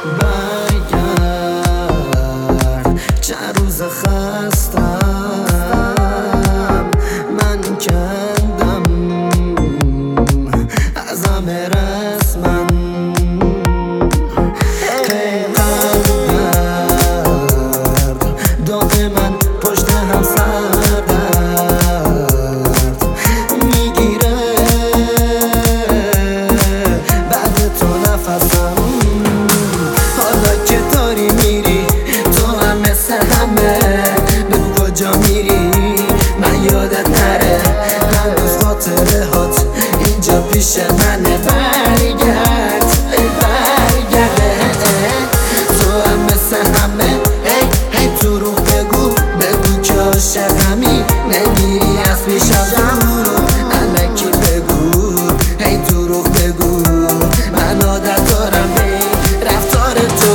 برگرد چند روز خستم من کندم از همه رسمم ای قلب درد دائما پشت هم سردرد میگیره بعد تو نفسم حالا که داری میری تو هم مثل همه بگو کجا میری من یادت نره هنوز خاطره هات اینجا پیش منه برگرد تو هم مثل همه هی دروغ بگو که عاشقمی نمیری از پیشم الکی بگو هی دروغ بگو من عادت دارم به این رفتار تو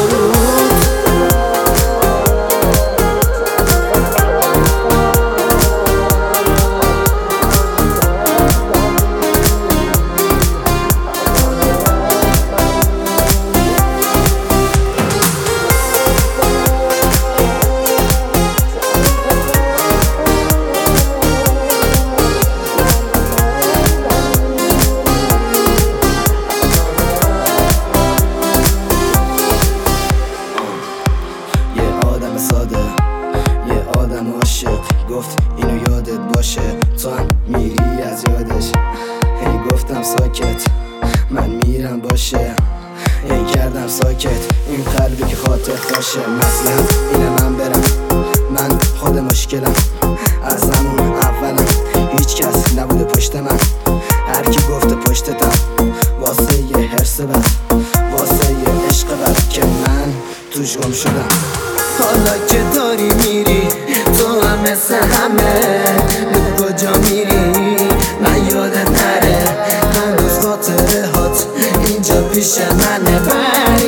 ساده یه آدم عاشق گفت اینو یادت باشه تو هم میری از یادش هی گفتم ساکت من میرم باشه هی کردم ساکت این قلبی که خاطر باشه مثلا اینه من برم من خود مشکلم از همون اولم هیچ کس نبوده پشت من هر کی گفته پشتتم واسه یه حرس بد واسه یه عشق بد که من توش گم شدم حالا که داری میری تو هم مثل همه بگو کجا میری من یادت نره هنوز خاطره هات اینجا پیش منه